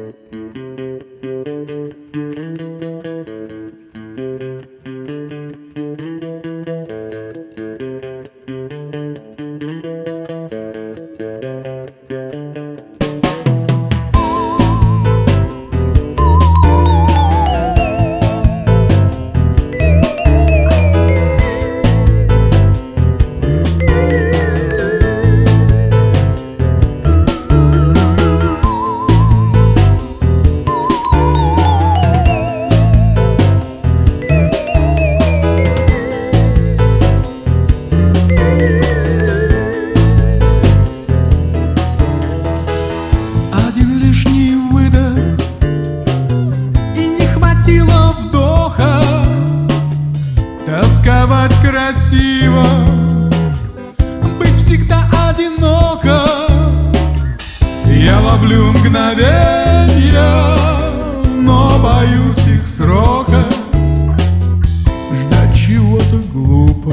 Тосковать красиво, быть всегда одиноко. Я ловлю мгновенья, но боюсь их срока. Ждать чего-то глупо,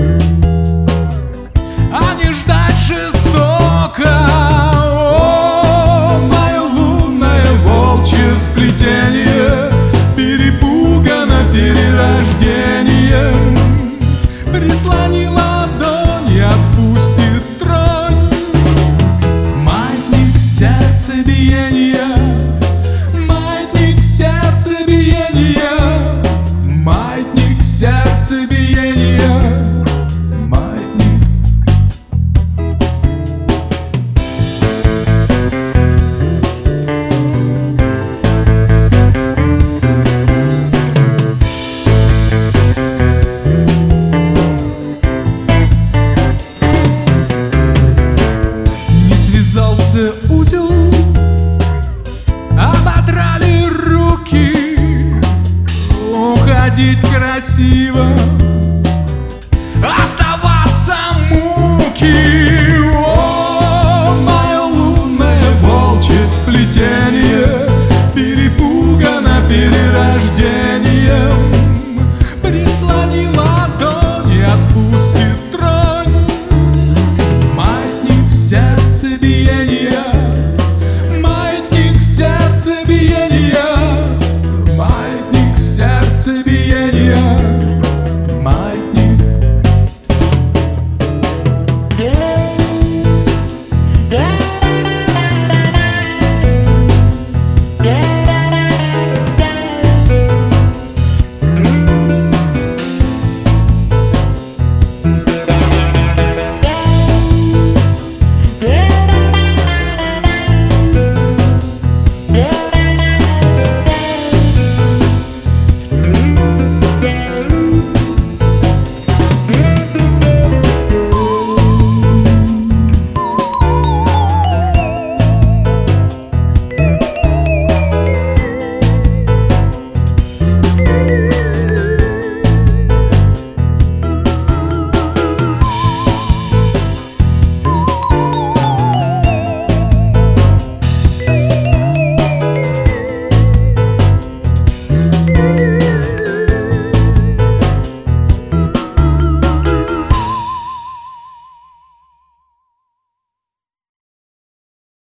а не ждать жестоко. О, мое лунное волчье сплетение перепугано перерождением. Прислони ладонь, отпустит тронь. Маятник сердцебиения, маятник сердцебиения, маятник сердцебиения, маятник. Узел, ободрали руки, уходить красиво, оставаться муки. О, мое лунное волчье сплетение